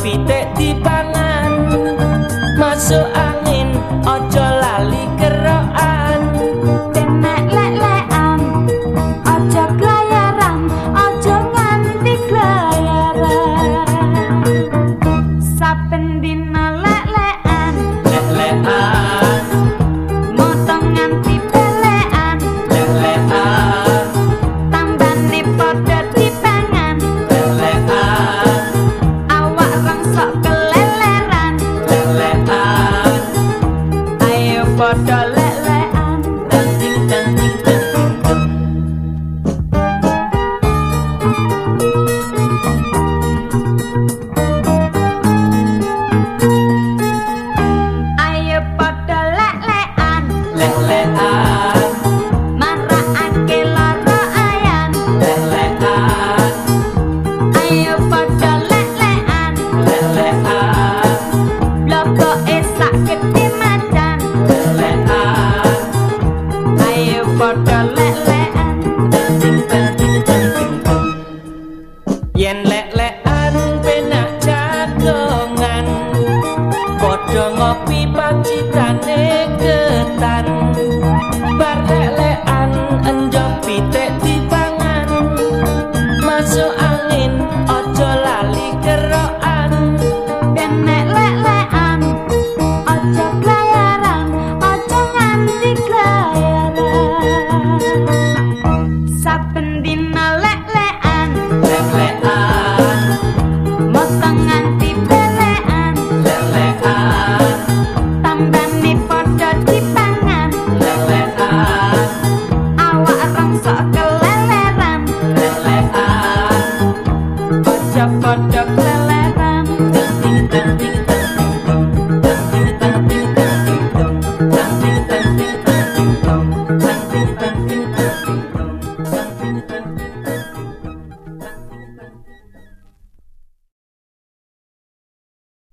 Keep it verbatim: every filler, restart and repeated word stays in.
pitik dipangan masuk angin ojo lali kerokan tenek lek-lekan ojo glayaran ojo nganti glayaran saben dina lek-lekan lek-lekan motong nganti belekan lek-lekan tambane padha dipangan lek-lekan awak rengsok keleleran lek-lekan ayo padha lek-lekan danting danting danting deng ayo padha lek-lekan lek-lekan marakake lara ayan lek-lekan ayo padha lek-lekan lek-lekan blokoke sak gedhe macan lek-lekan ayo padha lek-lekan danting danting danting deng yen lek-lekan penak jagongan padha ngopi pacitane ketan